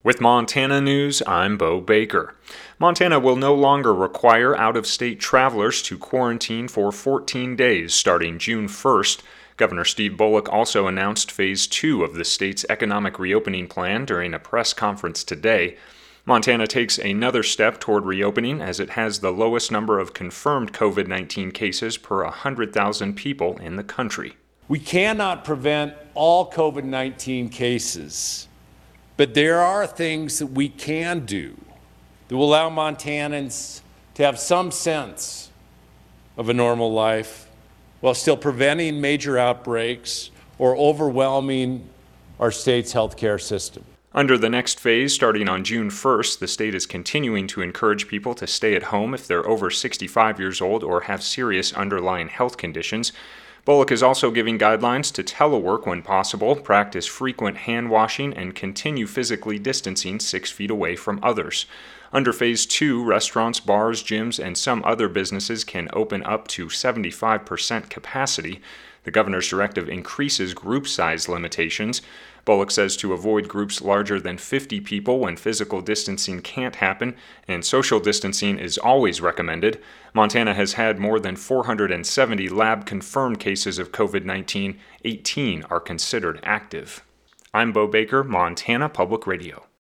With Montana News, I'm Bo Baker. Montana will no longer require out-of-state travelers to quarantine for 14 days starting June 1st. Governor Steve Bullock also announced Phase 2 of the state's economic reopening plan during a press conference today. Montana takes another step toward reopening as it has the lowest number of confirmed COVID-19 cases per 100,000 people in the country. We cannot prevent all COVID-19 cases, but there are things that we can do that will allow Montanans to have some sense of a normal life while still preventing major outbreaks or overwhelming our state's healthcare system. Under the next phase, starting on June 1st, the state is continuing to encourage people to stay at home if they're over 65 years old or have serious underlying health conditions. Bullock is also giving guidelines to telework when possible, practice frequent hand washing, and continue physically distancing 6 feet away from others. Under Phase 2, restaurants, bars, gyms, and some other businesses can open up to 75% capacity. The governor's directive increases group size limitations. Bullock says to avoid groups larger than 50 people when physical distancing can't happen, and social distancing is always recommended. Montana has had more than 470 lab-confirmed cases of COVID-19. 18 are considered active. I'm Bo Baker, Montana Public Radio.